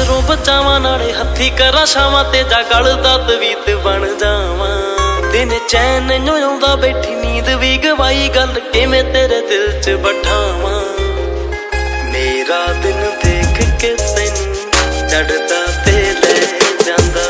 नजरों बचावा नाले हथी करा छावां ते जा गल दा तवीत बन जावां दिन चैन नो आउंदा बैठी नींद भी गवाई गल किवें तेरे दिल च बैठावां मेरा दिन देख के तैनूं चढ़दा ते ले जांदा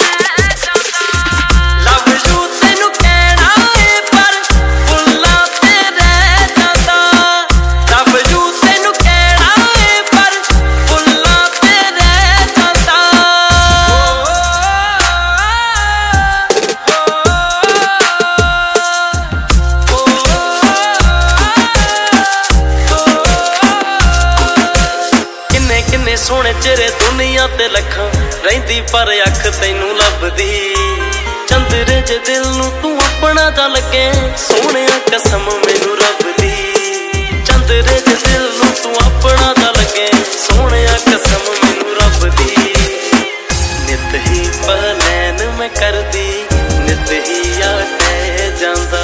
सोने चेहरे दुनिया ते लखां रहिंदी पर अख तैनूं लभदी चंदरे जे दिल नूं तू अपना जा लगे सोहणे कसम मैनूं रब दी चंदरे जे दिल नूं तू अपना जा लगे सोहणे कसम मैनूं रब दी नित ही पलैन मैं करदी नित ही आटे जांदा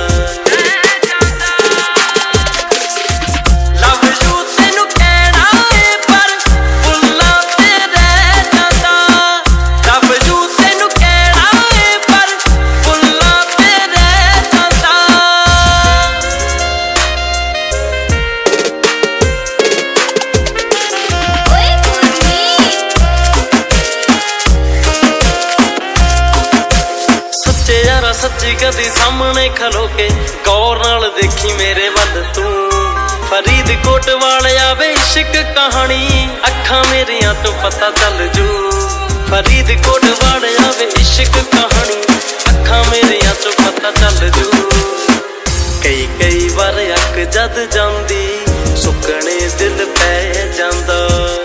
सच्ची कदी सामने खलो के गौर नाल देखी मेरे वल तू फरीदकोट वाले आवे इश्क कहानी अखा मेरिया तो पता चल जू फरीदकोट वाले आवे इश्क कहानी अखा मेरिया तो पता चल जू कई कई बार अख जद जांदी सुकने दिल पै जांदा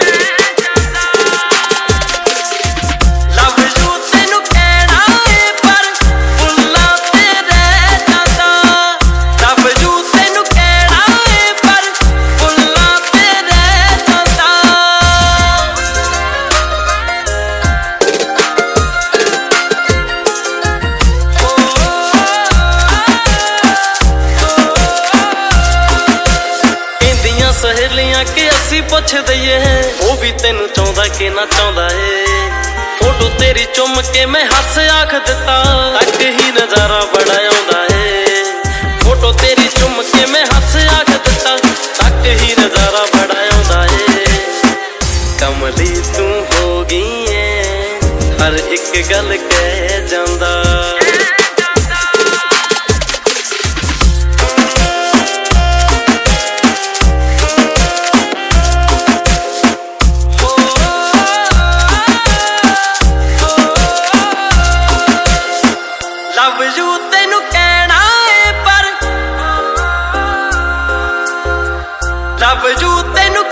सहेलियां के असी पुछ दईए वो भी तेनू चाहता कि ना चाहता है फोटो तेरी चुम के मैं हस आख दिता तक ही नजारा बड़ा आउंदा है फोटो तेरी चुम के मैं हस आख दिता तक ही नजारा बड़ा आउंदा है कमली तू हो गई है हर एक गल कह जांदा लव यू तेनू